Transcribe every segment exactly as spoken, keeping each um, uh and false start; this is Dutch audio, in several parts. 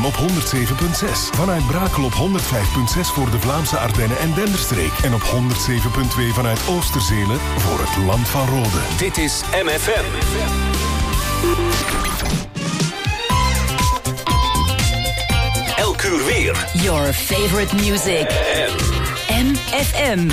M op honderd zeven komma zes. Vanuit Brakel op honderd vijf komma zes voor de Vlaamse Ardennen en Denderstreek. En op honderd zeven komma twee vanuit Oosterzelen voor het Land van Rode. Dit is M F M. Elk uur weer. Your favorite music. M F M.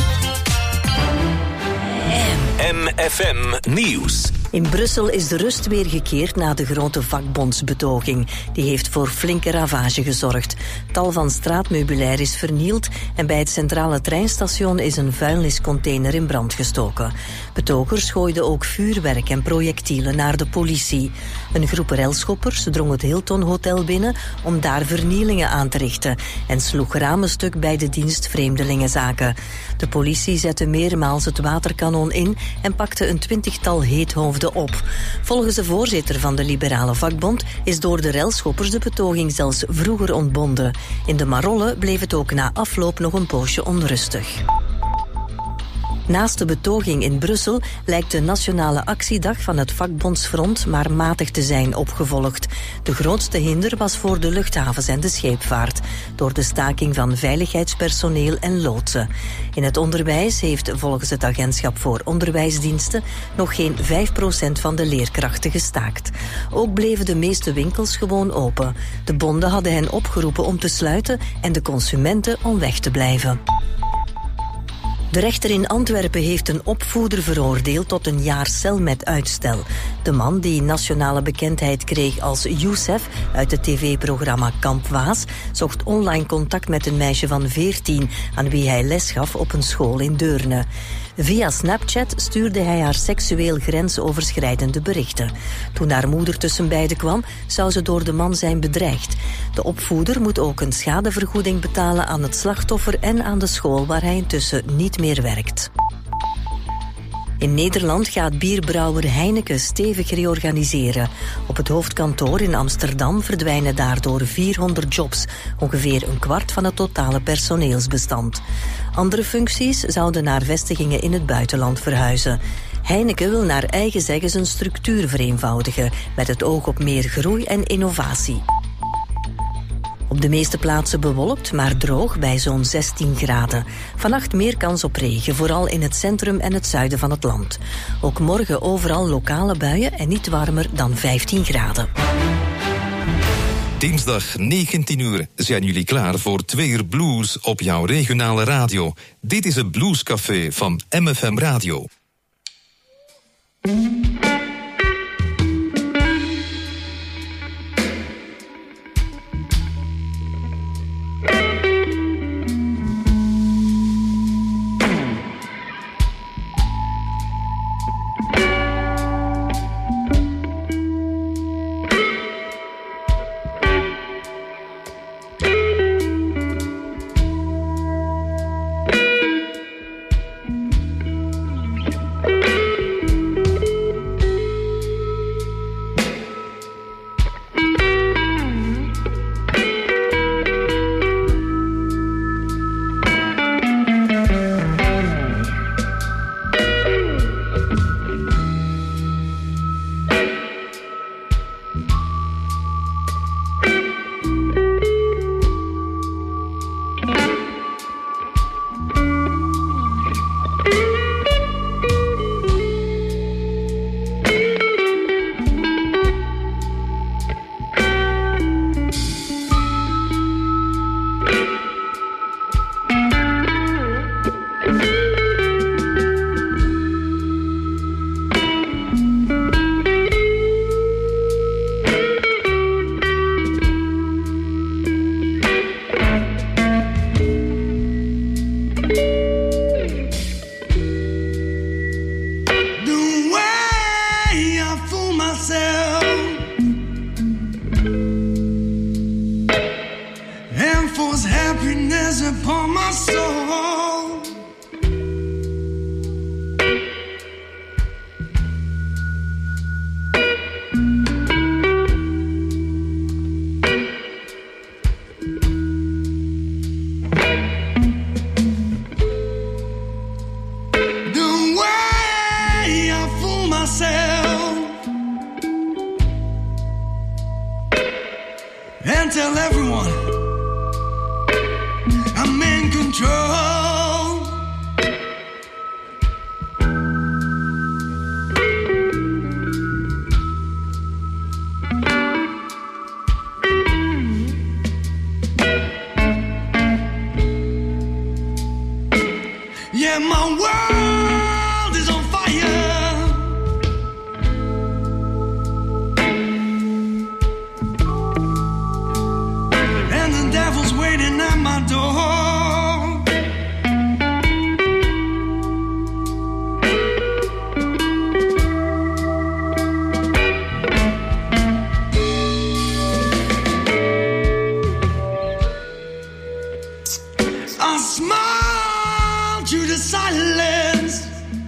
M F M Nieuws. In Brussel is de rust weer gekeerd na de grote vakbondsbetoging. Die heeft voor flinke ravage gezorgd. Tal van straatmeubilair is vernield en bij het centrale treinstation is een vuilniscontainer in brand gestoken. Betogers gooiden ook vuurwerk en projectielen naar de politie. Een groep relschoppers drong het Hilton Hotel binnen om daar vernielingen aan te richten en sloeg ramen stuk bij de dienst Vreemdelingenzaken. De politie zette meermaals het waterkanon in en pakte een twintigtal heethoofden op. Volgens de voorzitter van de Liberale Vakbond is door de relschoppers de betoging zelfs vroeger ontbonden. In de Marolle bleef het ook na afloop nog een poosje onrustig. Naast de betoging in Brussel lijkt de nationale actiedag van het vakbondsfront maar matig te zijn opgevolgd. De grootste hinder was voor de luchthavens en de scheepvaart, door de staking van veiligheidspersoneel en loodsen. In het onderwijs heeft volgens het Agentschap voor Onderwijsdiensten nog geen vijf procent van de leerkrachten gestaakt. Ook bleven de meeste winkels gewoon open. De bonden hadden hen opgeroepen om te sluiten en de consumenten om weg te blijven. De rechter in Antwerpen heeft een opvoeder veroordeeld tot een jaar cel met uitstel. De man, die nationale bekendheid kreeg als Youssef uit het tv-programma Kamp Waas, zocht online contact met een meisje van veertien aan wie hij les gaf op een school in Deurne. Via Snapchat stuurde hij haar seksueel grensoverschrijdende berichten. Toen haar moeder tussen beiden kwam, zou ze door de man zijn bedreigd. De opvoeder moet ook een schadevergoeding betalen aan het slachtoffer en aan de school waar hij intussen niet meer werkt. In Nederland gaat bierbrouwer Heineken stevig reorganiseren. Op het hoofdkantoor in Amsterdam verdwijnen daardoor vierhonderd jobs, ongeveer een kwart van het totale personeelsbestand. Andere functies zouden naar vestigingen in het buitenland verhuizen. Heineken wil naar eigen zeggen zijn structuur vereenvoudigen, met het oog op meer groei en innovatie. Op de meeste plaatsen bewolkt, maar droog bij zo'n zestien graden. Vannacht meer kans op regen, vooral in het centrum en het zuiden van het land. Ook morgen overal lokale buien en niet warmer dan vijftien graden. Dinsdag negentien uur zijn jullie klaar voor twee uur blues op jouw regionale radio. Dit is het Bluescafé van M F M Radio. Until everyone. I'm in control. Yeah, my world is on fire. And the devil's waiting at my door. I smile to the silence.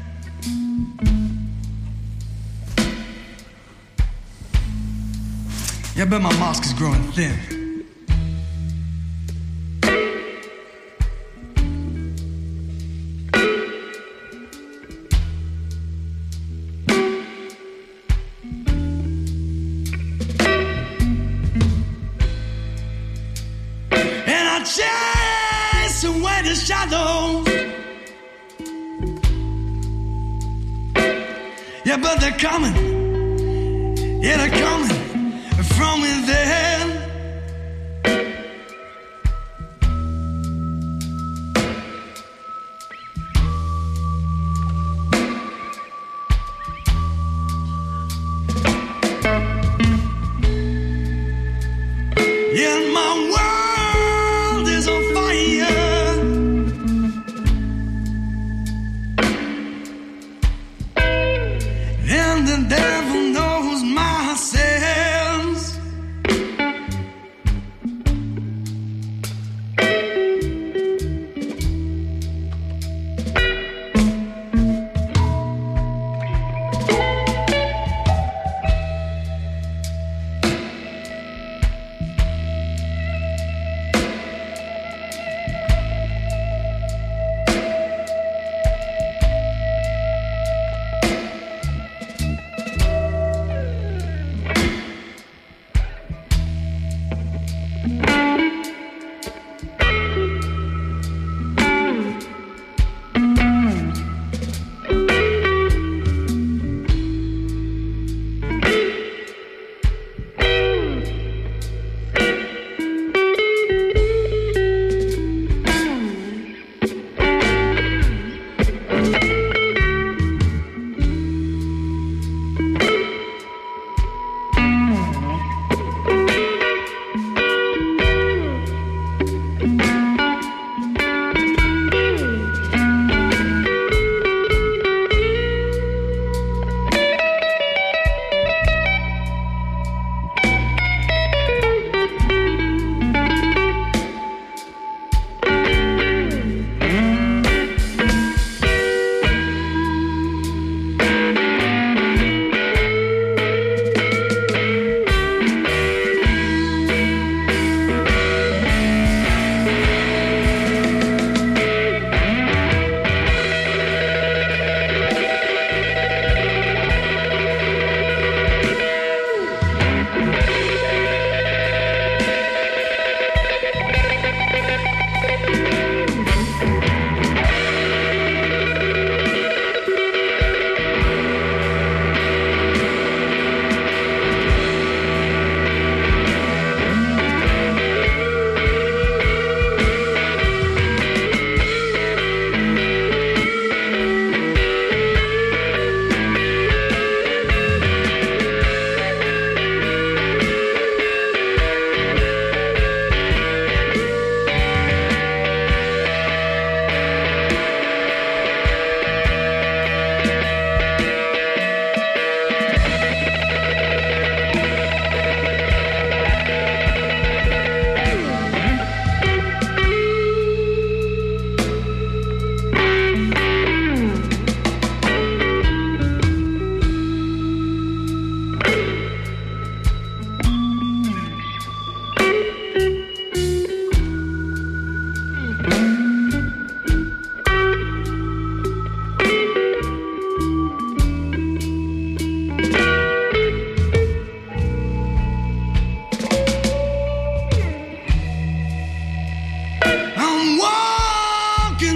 Yeah, I bet my mask is growing thin. And I chase away the shadows. Yeah, but they're coming. Yeah, they're coming from within. Yeah, my world is on fire. And the devil knows my sins.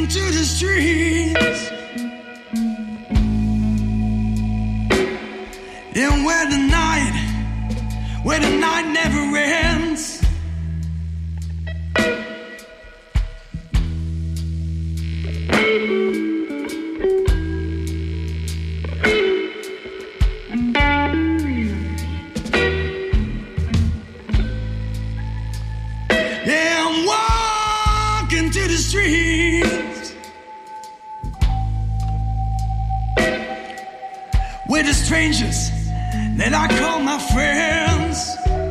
into the streets, and where the night, where the night never ends. Yeah, I'm walking to the streets with the strangers that I call my friends.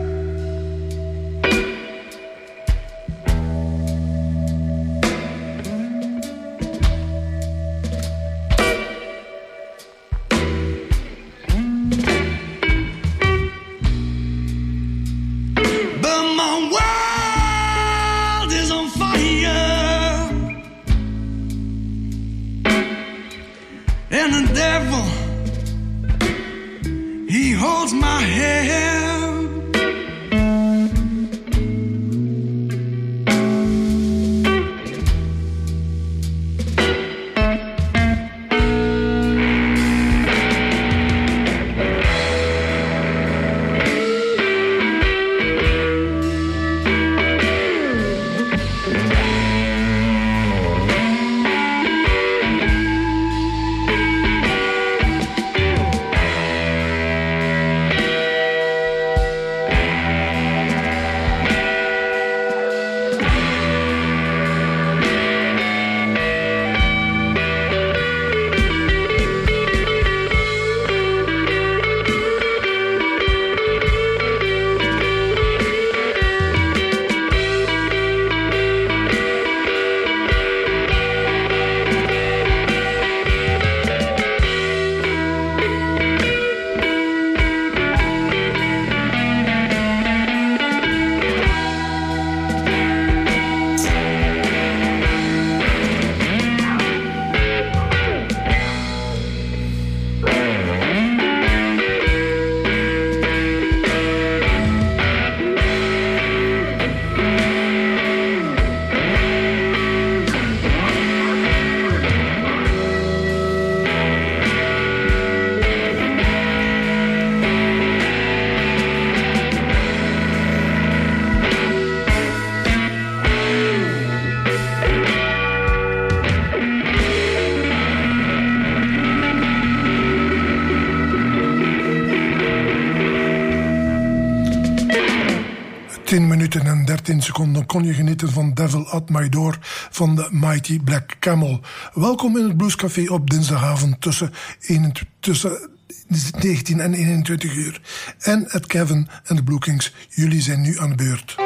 My hand, tien minuten en dertien seconden kon je genieten van Devil at My Door van de Mighty Black Camel. Welkom in het Bluescafé op dinsdagavond tussen, eenentwintig, tussen negentien en eenentwintig uur. En het Kevin en de Blue Kings, jullie zijn nu aan de beurt.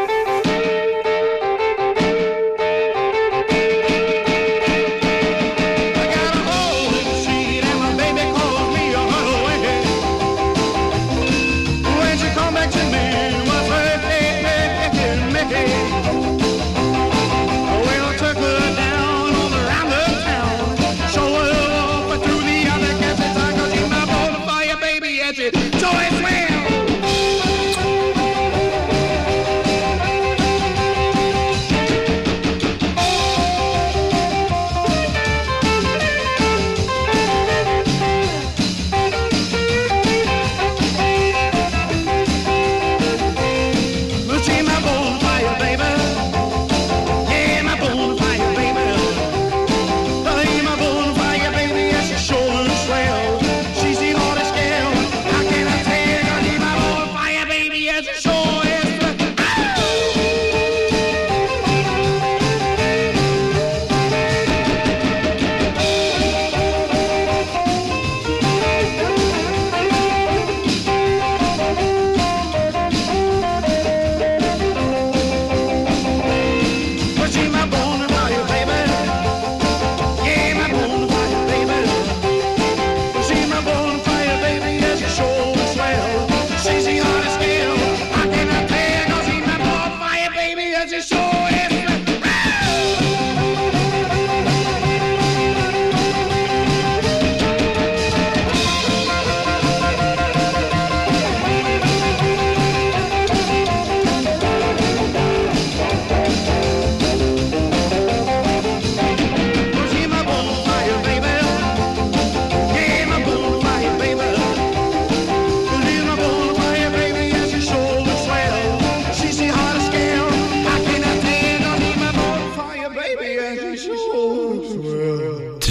So it's well.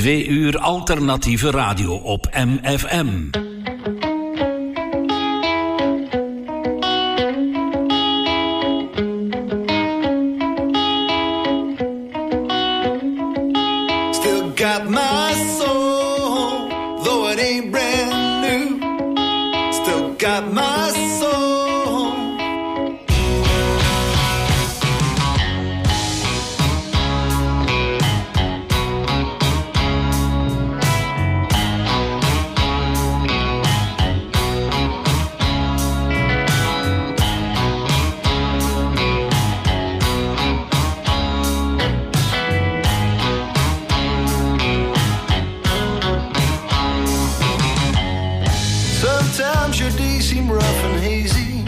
Twee uur alternatieve radio op M F M. Still got my soul, though it ain't brand new. Still got my soul. Sometimes your days seem rough and hazy.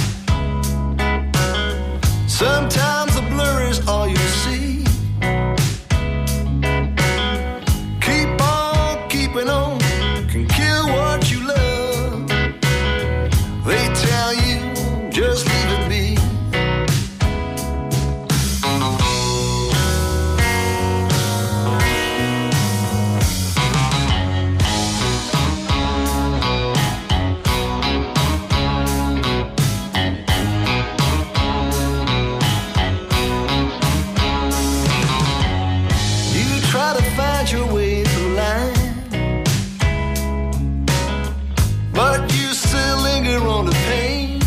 Sometimes a blur is all you see. Keep on keeping on can kill what you love. They tell you just leave it be. Your way through line, but you still linger on the pain.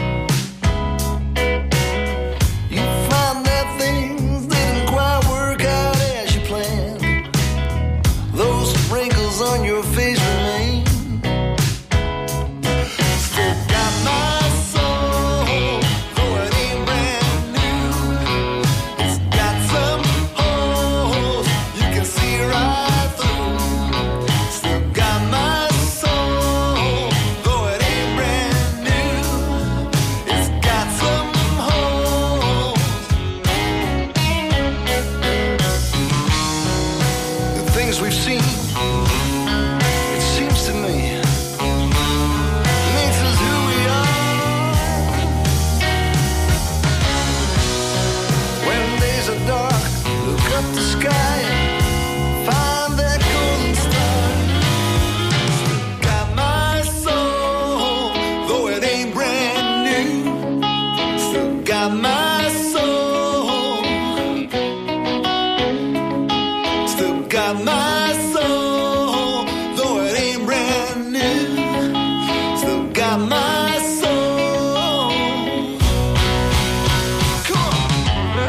You find that things didn't quite work out as you planned. Those wrinkles on your face remain. Still got my soul, though it ain't brand new. It's got some holes you can see right through. Still got my soul, though it ain't brand new. It's got some holes. The things we've seen, it seems to me, makes us who we are. When days are dark, look up the sky and find that golden star. Still got my soul, though it ain't brand new. Still got my soul. Still got my soul, though it ain't brand new. Still got my soul. Come on.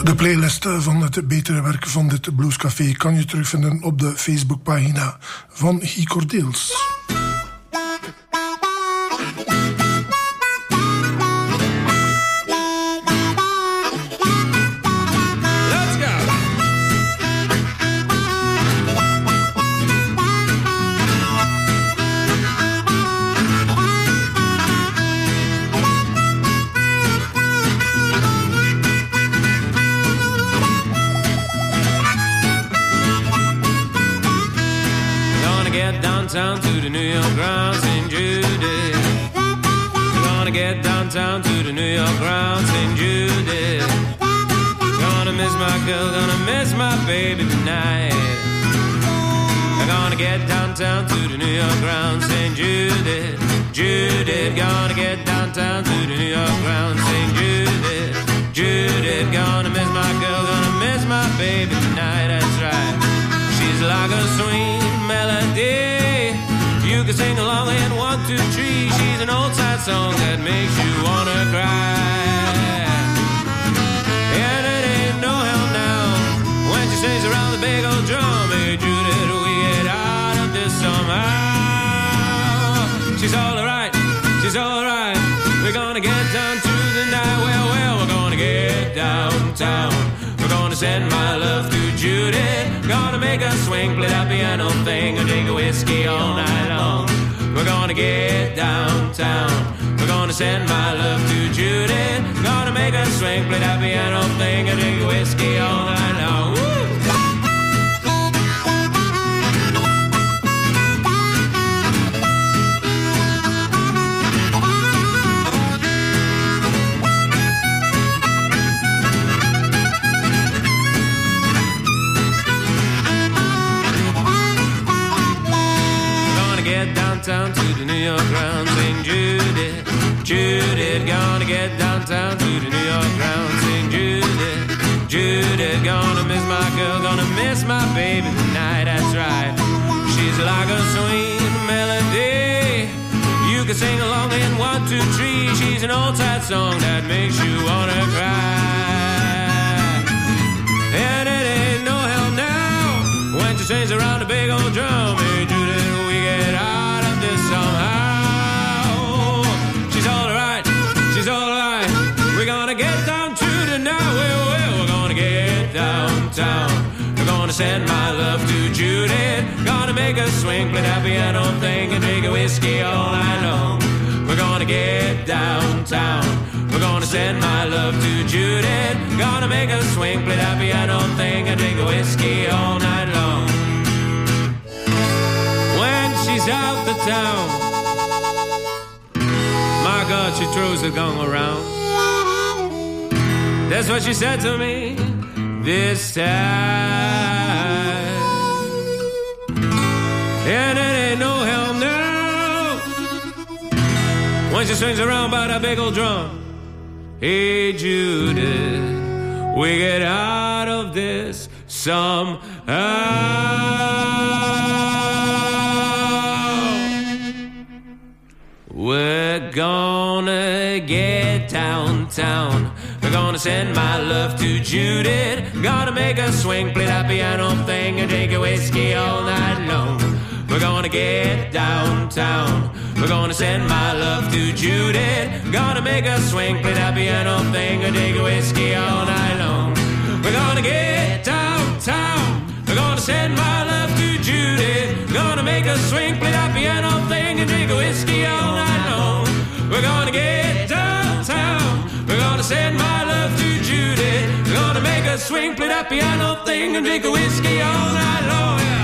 De playlist van het betere werk van dit bluescafé kan je terugvinden op de Facebookpagina van Guy Cordeels. Downtown to the New York grounds in Judy. Gonna get downtown to the New York grounds in Judy. Gonna miss my girl, gonna miss my baby tonight. Gonna get downtown to the New York grounds in Judy. Judy, gonna get downtown to the New York grounds in Judy. Judy, gonna miss my girl, gonna miss my baby tonight. That's right. She's like a sweet melody. You can sing along in one, two, three. She's an old sad song that makes you wanna cry. And it ain't no help now when she sings around the big old drum. Hey Judy, we get out of this somehow. She's all right, she's all right. We're gonna get down to the night. Well, well, we're gonna get downtown. We're gonna send my love to Judy. Gonna make her swing, play that piano thing, and drink a whiskey all night long. We're gonna get downtown. We're gonna send my love to Judy. Gonna make her swing, play that piano thing, and drink a whiskey all night long. Woo! Downtown to the New York grounds in Judy. Judy, gonna get downtown to the New York grounds in Judy. Judy, gonna miss my girl, gonna miss my baby tonight. That's right. She's like a sweet melody. You can sing along in one, two, three. She's an old sad song that makes you wanna cry. And it ain't no help now when she sings around the big old drum. Hey Judy, we get out somehow. She's all right, she's all right. We're gonna get down to the night. Well, well, we're gonna get downtown. We're gonna send my love to Judy. Gonna make her swing, play that piano thing, and drink a whiskey all night long. We're gonna get downtown. We're gonna send my love to Judy. Gonna make her swing, play that piano thing, and drink a whiskey all night long. She's out the town. My God, she throws the gong around. That's what she said to me this time. And it ain't no help now when she swings around by that big old drum. Hey Judy, we get out of this somehow. We're gonna get downtown. We're gonna send my love to Judy. Gonna make her swing, play that piano thing, and drink a whiskey all night long. We're gonna get downtown. We're gonna send my love to Judy. Gonna make her swing, play that piano thing, and drink a whiskey all night long. We're gonna get downtown. We're gonna send my love to Judy. Gonna make her swing, play that piano thing, and drink a whiskey all night long. We're gonna get downtown. We're gonna send my love to Judy. We're gonna make her swing, play that piano thing, and drink a whiskey all night long. Yeah,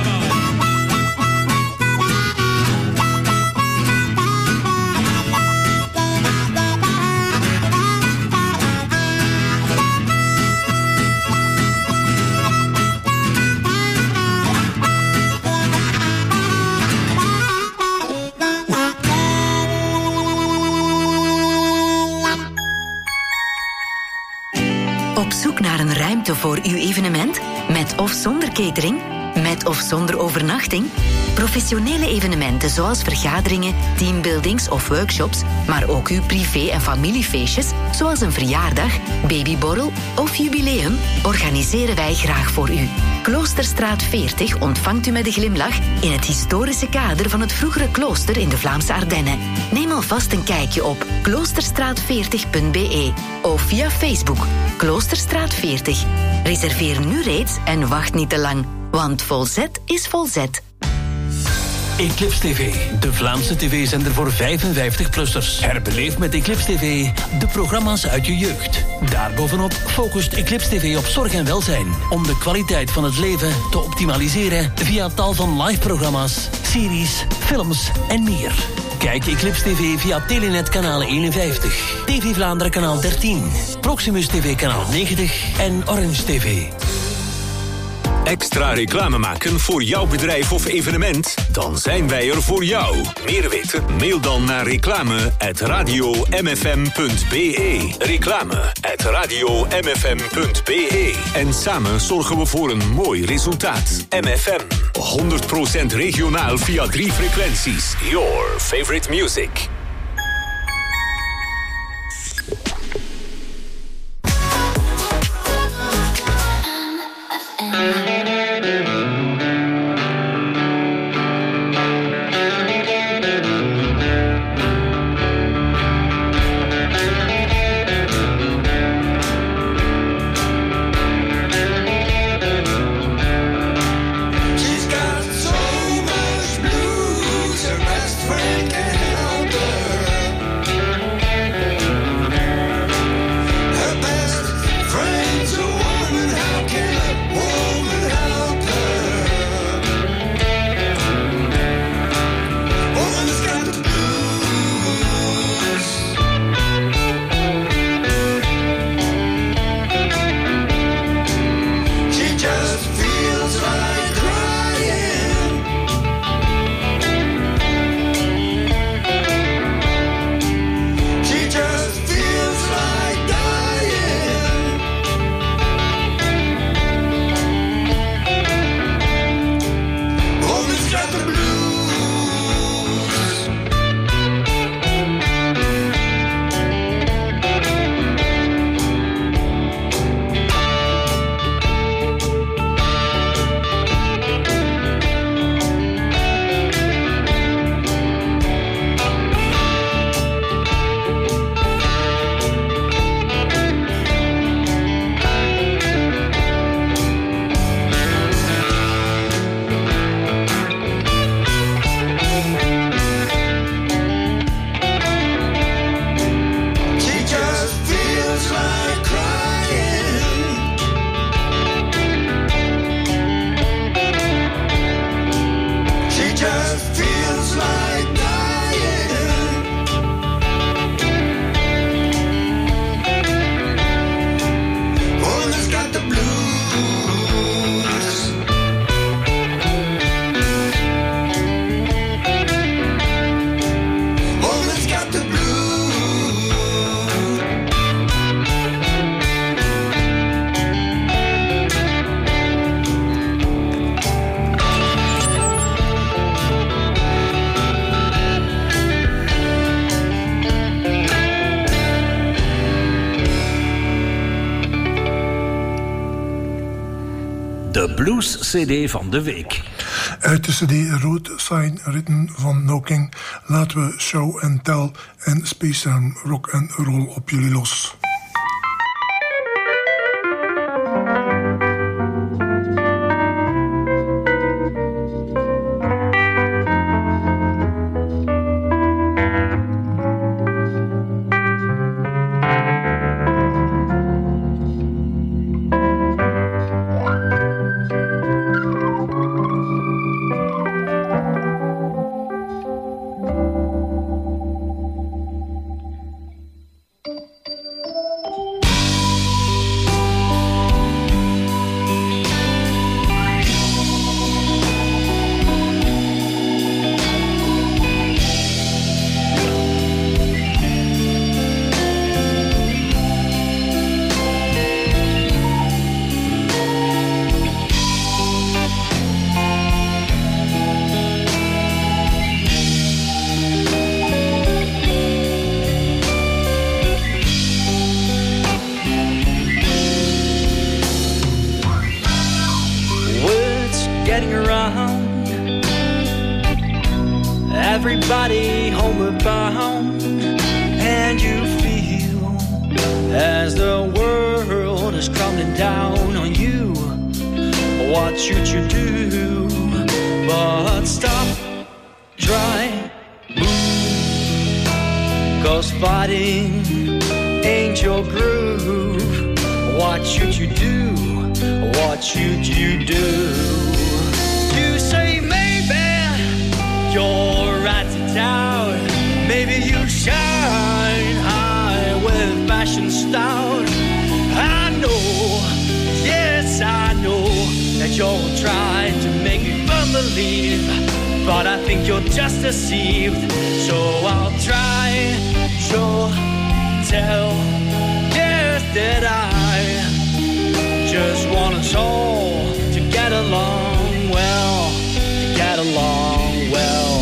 Op zoek naar een ruimte voor uw evenement? Met of zonder catering? Met of zonder overnachting? Professionele evenementen zoals vergaderingen, teambuildings of workshops, maar ook uw privé- en familiefeestjes, zoals een verjaardag, babyborrel of jubileum, organiseren wij graag voor u. Kloosterstraat veertig ontvangt u met een glimlach in het historische kader van het vroegere klooster in de Vlaamse Ardennen. Neem alvast een kijkje op kloosterstraat veertig punt b e of via Facebook Kloosterstraat veertig. Reserveer nu reeds en wacht niet te lang, want volzet is volzet. Eclipse T V, de Vlaamse tv-zender voor vijfenvijftig-plussers. Herbeleef met Eclipse T V de programma's uit je jeugd. Daarbovenop focust Eclipse T V op zorg en welzijn, om de kwaliteit van het leven te optimaliseren via tal van live-programma's, series, films en meer. Kijk Eclipse T V via Telenet kanaal eenenvijftig, T V Vlaanderen kanaal dertien, Proximus T V kanaal negentig en Orange T V. Extra reclame maken voor jouw bedrijf of evenement? Dan zijn wij er voor jou. Meer weten? Mail dan naar reclame at radio m f m punt b e. Reclame at radio m f m punt b e. En samen zorgen we voor een mooi resultaat. M F M, honderd procent regionaal via drie frequenties. Your favorite music. De Blues C D van de week. Uit de cd Road Sign Written van No King laten we Show and Tell en Space Time Rock and Roll op jullie los. body homeward bound, and you feel as the world is crumbling down on you. What should you do? But stop, try, move, 'cause fighting ain't your groove. What should you do? What should you do? You say maybe you're right to doubt. Maybe you shine high with fashion stout. I know, yes I know that you're trying to make me believe, but I think you're just deceived. So I'll try, show, tell, yes that I just want us all to get along well, to get along well.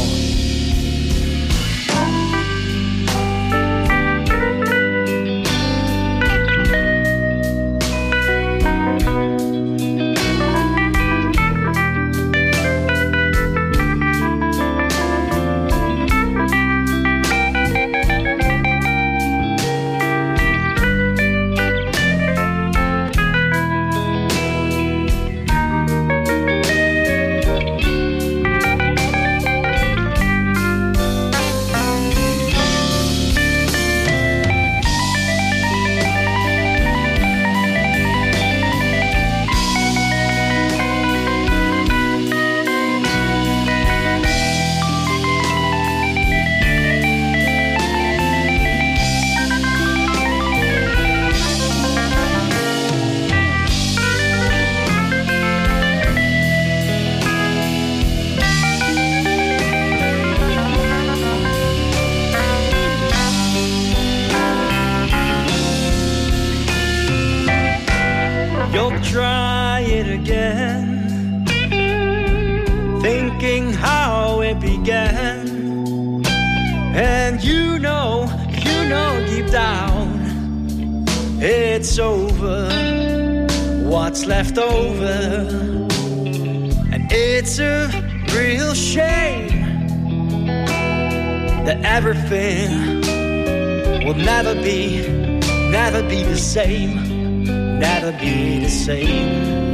Try it again, thinking how it began. And you know, you know deep down, it's over, what's left over. And it's a real shame that everything will never be, never be the same. Never be the same.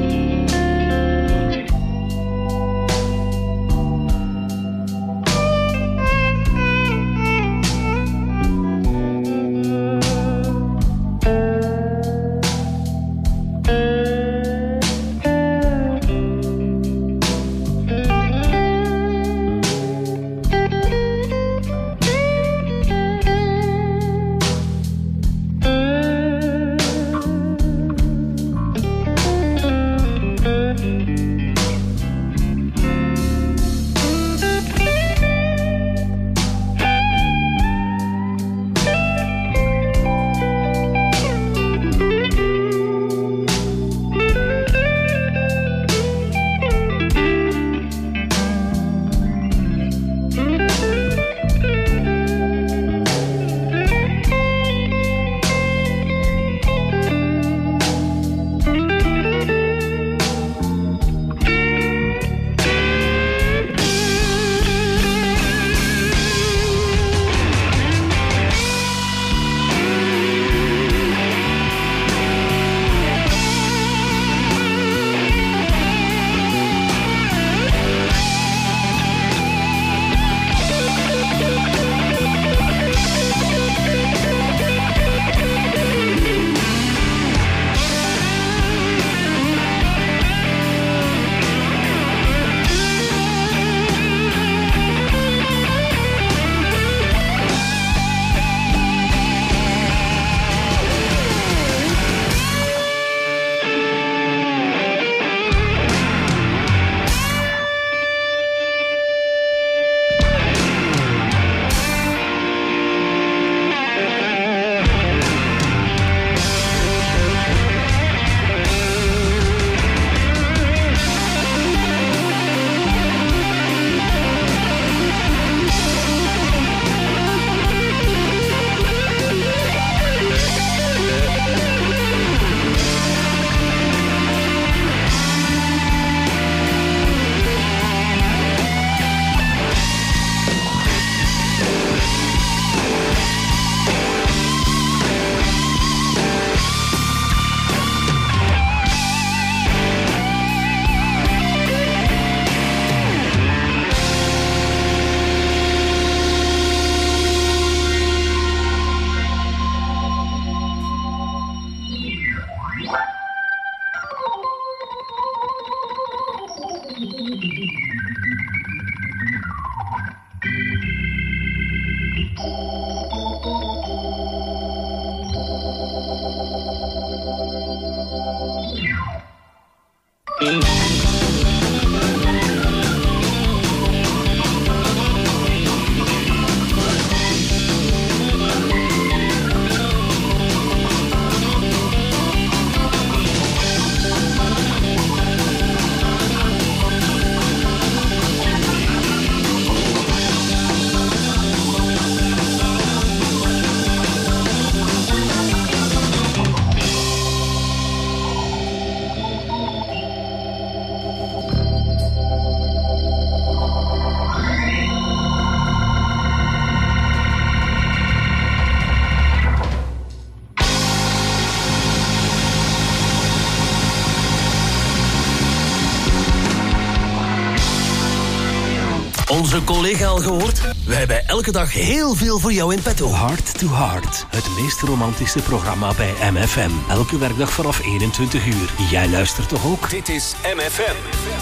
Onze collega al gehoord? We hebben elke dag heel veel voor jou in petto. Heart to Heart, het meest romantische programma bij M F M. Elke werkdag vanaf eenentwintig uur. Jij luistert toch ook? Dit is M F M.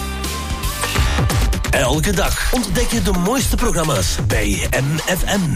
Elke dag ontdek je de mooiste programma's bij M F M.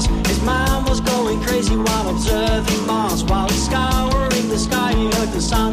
While observing Mars, while scouring the sky, he heard the sound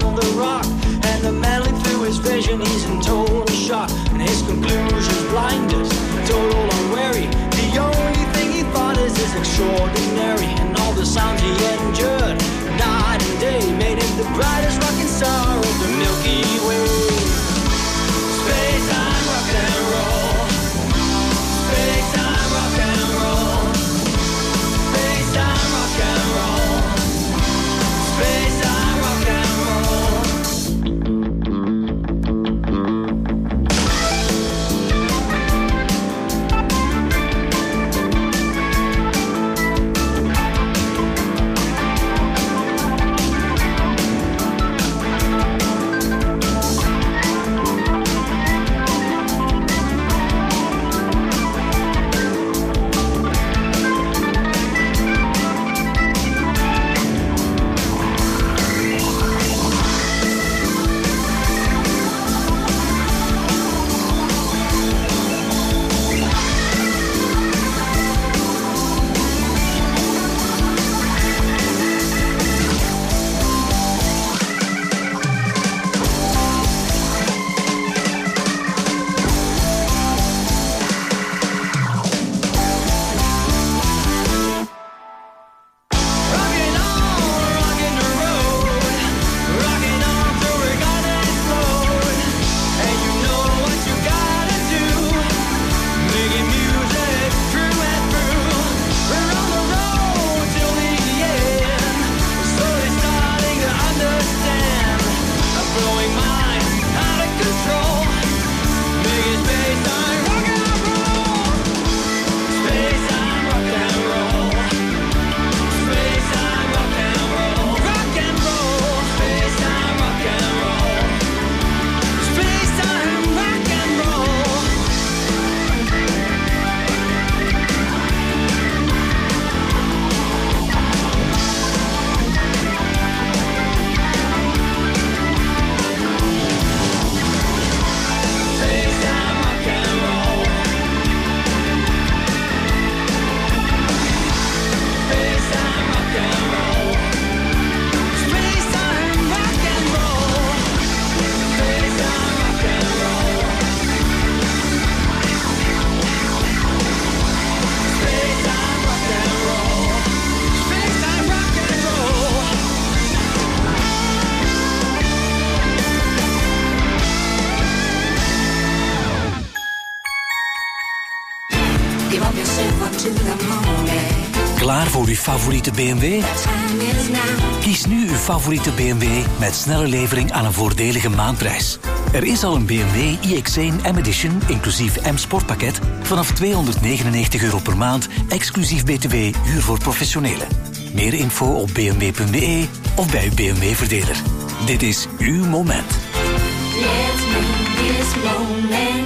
voor uw favoriete B M W? Kies nu uw favoriete B M W met snelle levering aan een voordelige maandprijs. Er is al een B M W i X één M Edition, inclusief M-Sportpakket, vanaf tweehonderdnegenennegentig euro per maand, exclusief B T W, huur voor professionelen. Meer info op b m w punt b e of bij uw B M W-verdeler. Dit is uw moment. Let's make this moment.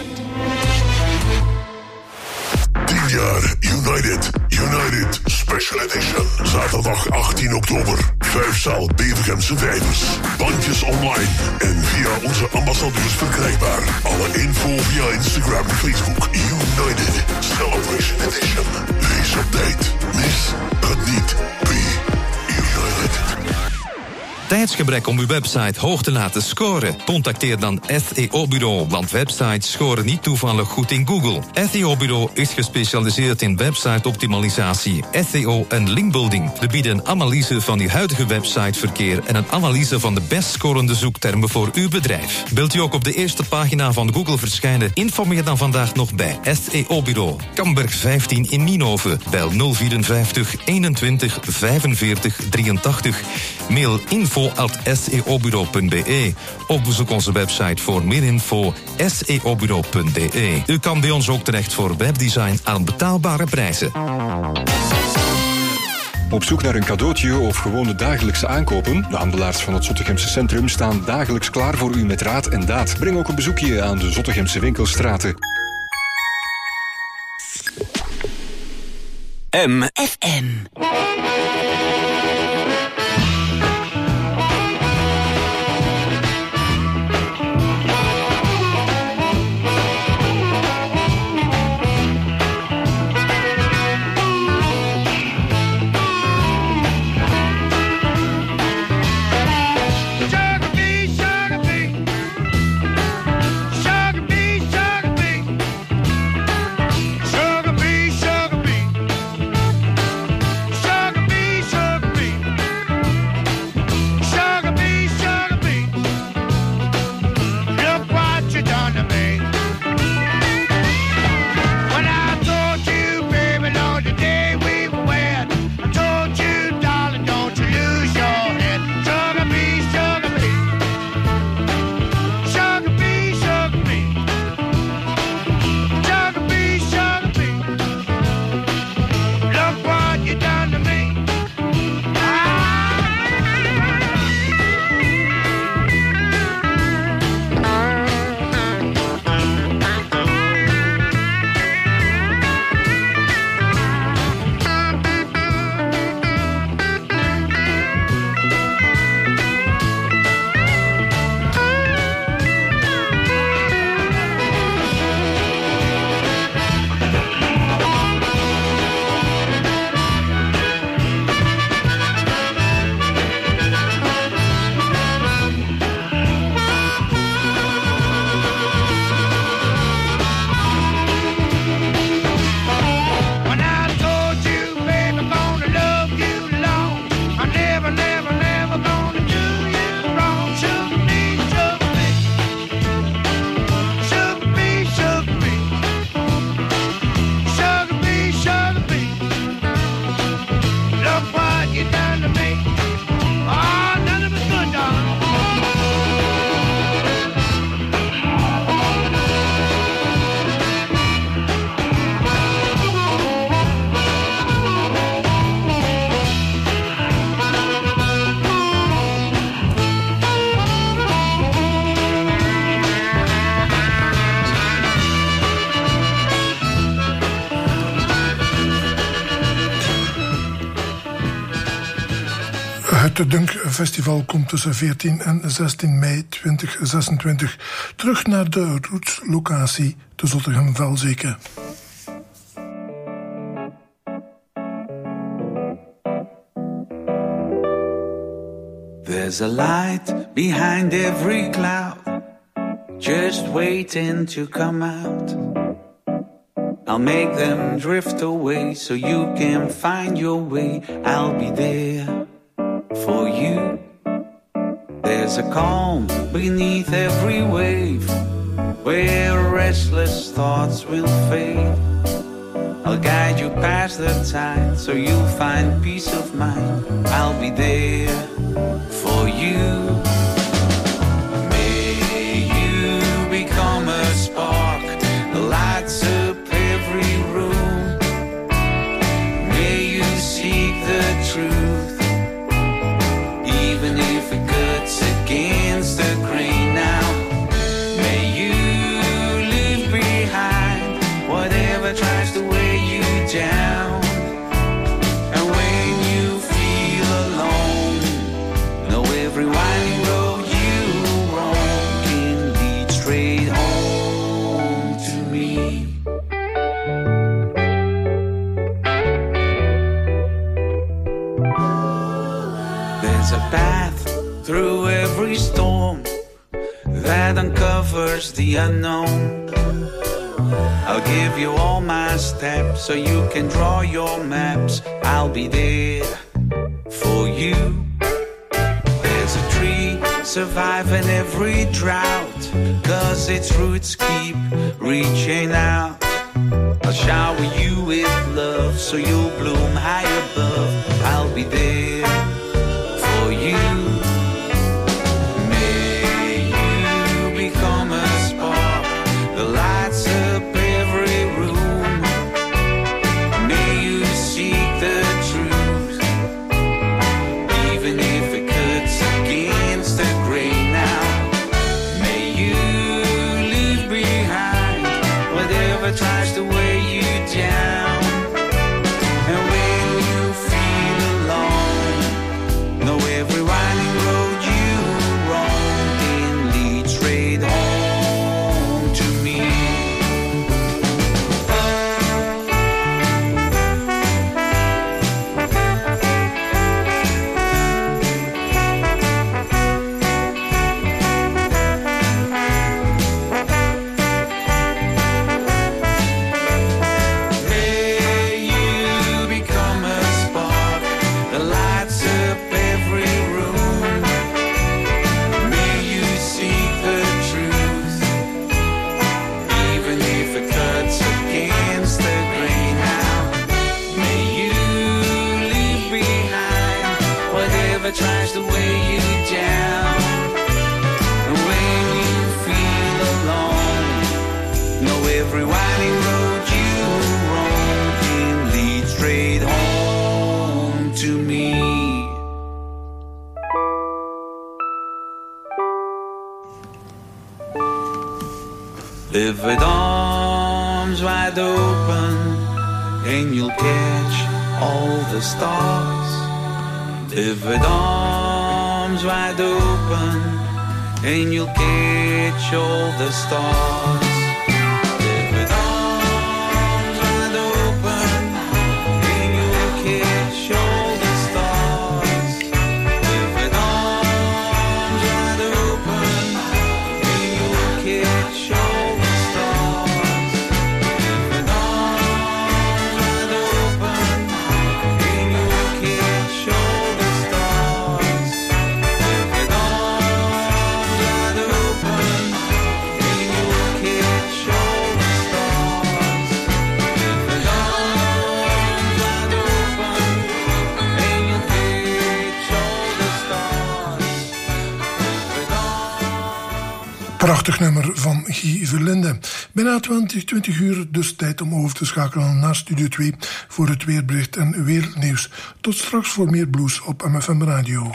tien jaar United. United Special Edition. Zaterdag achttien oktober. Vijfzaal Bevergemse Vijvers. Bandjes online en via onze ambassadeurs verkrijgbaar. Alle info via Instagram en Facebook. United Celebration Edition. Wees op tijd. Mis het niet. Be United. Tijdsgebrek om uw website hoog te laten scoren? Contacteer dan S E O-bureau, want websites scoren niet toevallig goed in Google. S E O-bureau is gespecialiseerd in website-optimalisatie, S E O en linkbuilding. We bieden een analyse van uw huidige websiteverkeer en een analyse van de best scorende zoektermen voor uw bedrijf. Wilt u ook op de eerste pagina van Google verschijnen? Informeer dan vandaag nog bij S E O-bureau. Kamberg vijftien in Nienhoven. Bel nul vierenvijftig eenentwintig vijfenveertig drieëntachtig. Mail info at s e o bureau punt b e of bezoek onze website voor meer info s e o bureau punt d e. U kan bij ons ook terecht voor webdesign aan betaalbare prijzen. Op zoek naar een cadeautje of gewoon de dagelijkse aankopen? De handelaars van het Zottegemse Centrum staan dagelijks klaar voor u met raad en daad. Breng ook een bezoekje aan de Zottegemse winkelstraten. M F M. Het Dunk Festival komt tussen veertien en zestien mei twintig zesentwintig terug naar de roots-locatie te Zottegem-Velzeke. There's a light behind every cloud, just waiting to come out. I'll make them drift away so you can find your way. I'll be there for you. There's a calm beneath every wave, where restless thoughts will fade. I'll guide you past the tide so you'll find peace of mind. I'll be there for you. May you become a spark that lights up every room. May you seek the truth, even if it cuts against the grain now. May you leave behind whatever tries to weigh you down. And when you feel alone, know every winding road you roam can lead straight home to me. There's a path through every storm that uncovers the unknown. I'll give you all my steps so you can draw your maps. I'll be there for you. There's a tree surviving every drought, 'cause its roots keep reaching out. I'll shower you with love so you'll bloom high above. I'll be there for you. May you become a spark that lights up every room. May you seek the truth, even if it cuts against the grain now. May you leave behind whatever tries to weigh you down. And when you feel alone, know every winding road you roam can lead straight home to me. May you become a spark that lights up every room. May you seek the truth, even if it cuts against the grain now. May you leave behind whatever tries to weigh you down. And when you feel alone, know every winding road you roam can lead straight home to me. Live with arms wide open and you'll catch all the stars. Live with arms wide open and you'll catch all the stars. Live with arms wide open and you'll catch all the stars. Live with arms wide open and you'll catch all the stars. Live with arms wide open and you'll catch all the stars. Live with arms wide open and you'll catch all the stars. Live with arms wide open and you'll catch all the stars. Live with arms. Prachtig nummer van Guy Verlinde. Bijna twintig, twintig uur, dus tijd om over te schakelen naar Studio twee voor het weerbericht en weernieuws. Tot straks voor meer blues op M F M Radio.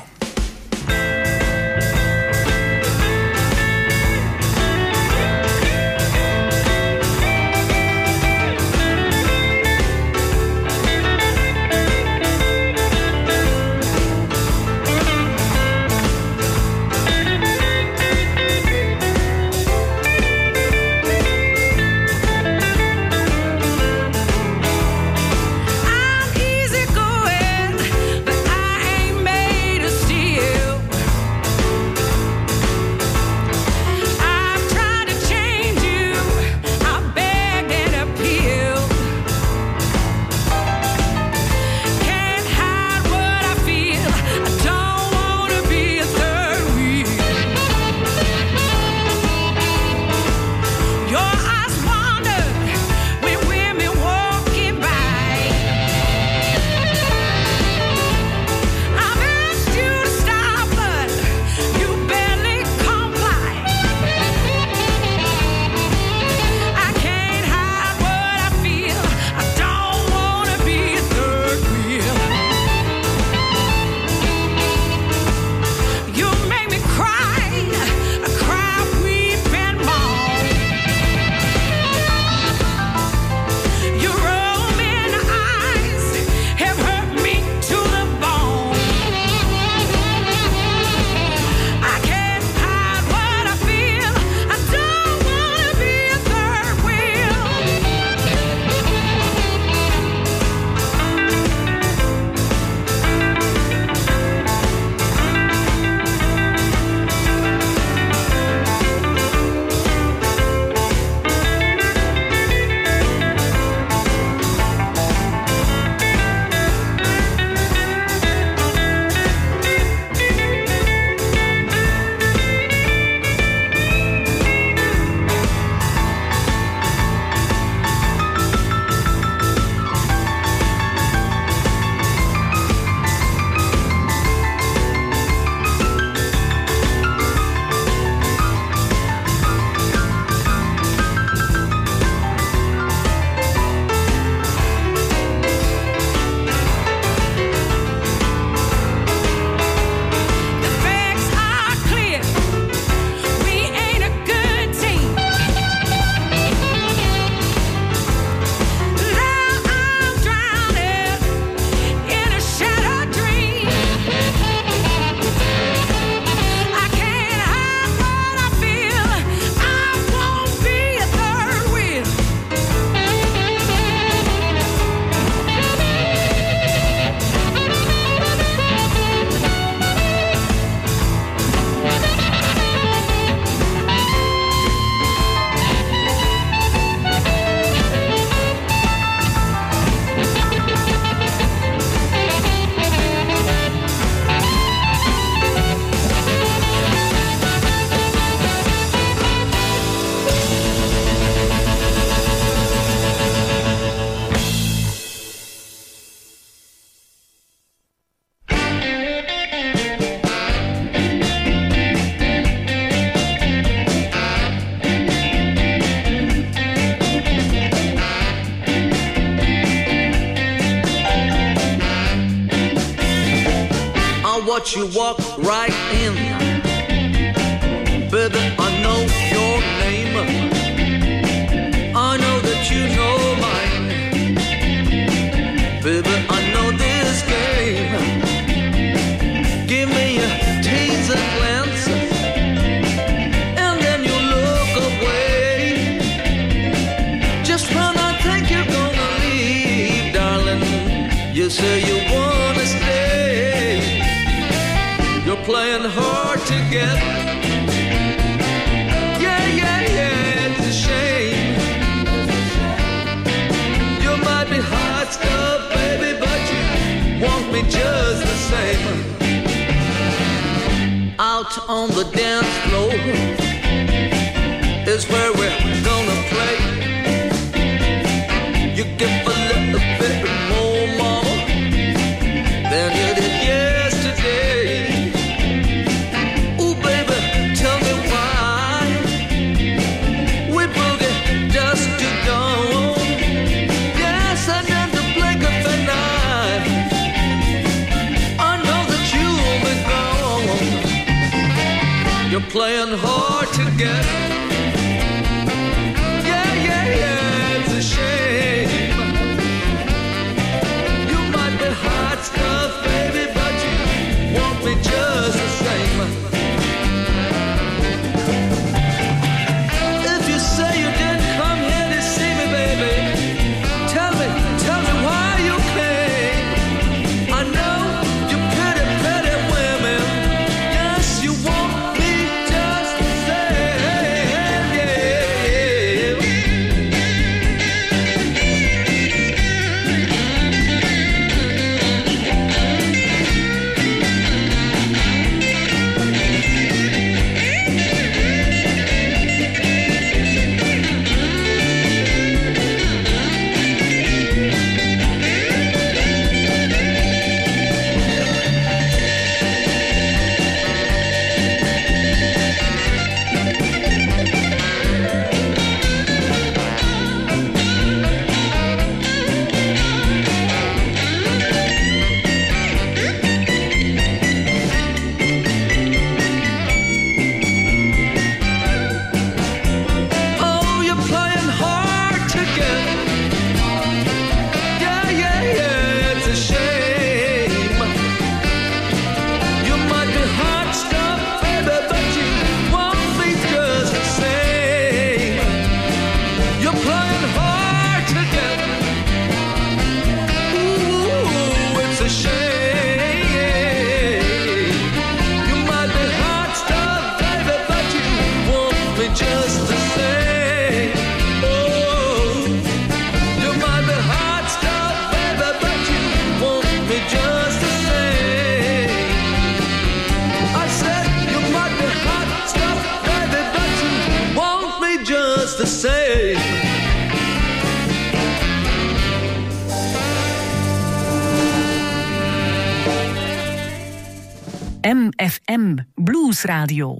I'm easy going, but I ain't made of steel. watch you walk right in. Baby, I know your name. I know that you know mine. Baby, I know this game. Give me a teasing glance, and then you look away. Just when I think you're gonna leave, darling, you say you wanna stay. You're playing hard to get. Yeah, yeah, yeah, it's a shame. You might be hot stuff, baby, but you want me just the same. Out on the dance floor is where we're gonna play. You give a little bit more, mama, than you did yesterday. Ooh, baby, tell me why we boogie just to dawn. Yes, and then the blink of an eye, I know that you'll be gone. You're playing hard to get. Yeah, yeah, yeah, it's a shame. You might be hot stuff, baby, but you want me just the same. If you say you didn't come here to see me, baby, tell me, tell me why you came. I know you pretty, pretty women. Yes, you want me just the same. Yeah. Oh, you're playing hard to get. Yeah, yeah, yeah, it's a shame. You might be hot stuff, baby, but you want me just the same. You're playing hard to get. Ooh, it's a shame. You might be hot stuff, baby, but you want me just the same. Oh, you might be hot stuff, baby, but you want me just the same. I said you might be hot stuff, baby, but you want me just the same. M F M Blues Radio.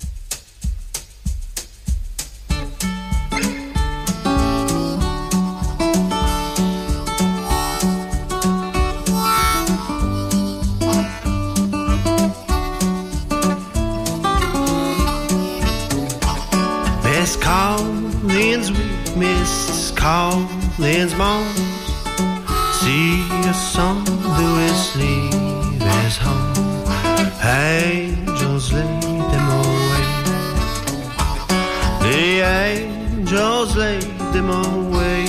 Miss Collins, weak Miss Collins, moms. See your son Louis leave his home. Angels lead them away. The angels lead them away.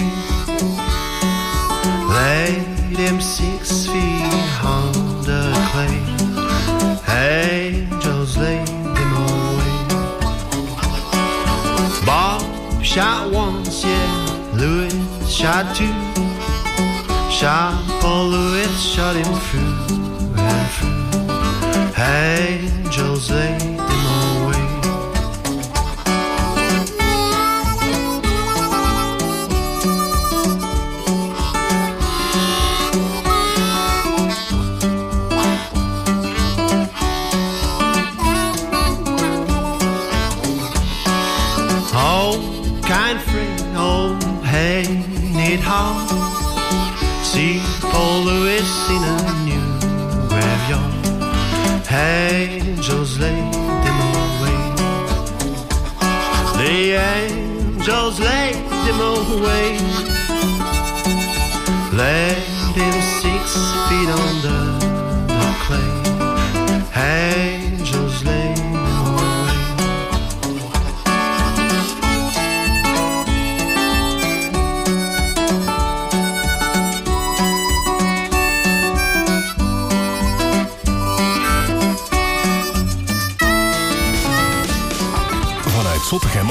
Laid him six feet under clay. Angels lead them away. Bob shot once, yeah. Louis shot two. Shot poor Louis, shot him through and through. Angels lead them away. Oh, kind friend, oh, painted heart. See Paul Lewis in a new graveyard. Angels laid him away. The angels laid him away. Laid him six feet under.